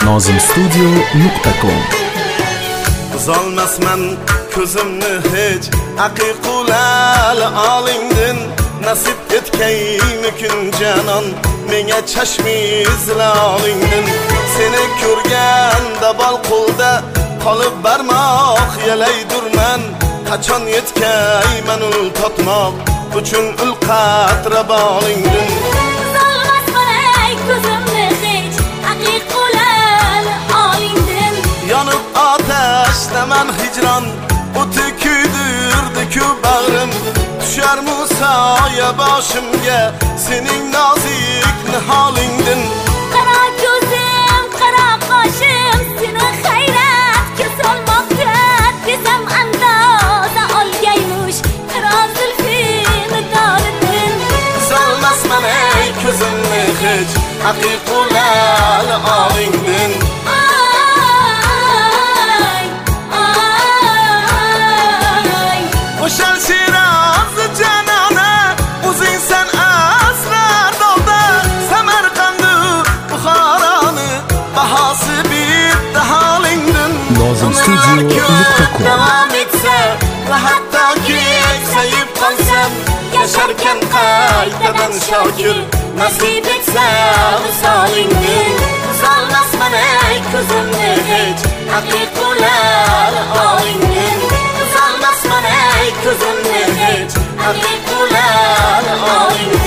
nozimstudio.com. Uzolmasman ko'zimni hech aqiqulal olingdin, nasib etgaymikin janon menga chashmi izlolingdin. Seni ko'rganda balqulda qolib barmoq yalaydurman, qachon yetkayman ul totmoq uchun ul qatra bolingdin. Uzolmasman ey ko'zimni hech aqiqulal olingdin. Yonib ateşlemen hicran, o'ti kuydirdi-ku bag'rim. Tushar musoya boshimga sening nozik niholingdin. Qara ko'zim, qara qoshim seni hayratga solmoqda, desam andoza olgaymish qaro zulfini doriddin. Uzolmasman ey ko'zimni hech aqiqulal olingdin. O'shal Shiroz janona o'zingsan asrar dolda, Samarqandu Buxoroni bahosi bitta holingdin. nozimstudio.com. Davom etsa va hattoki eksayib qolsam, yasharkan qaytadan shokir nasib etsa visolingdin. Uzolmasman ey ko'zimni hech aqiqulal olingdin. Uzolmasman ey ko'zimni hech aqiqulal olingdin.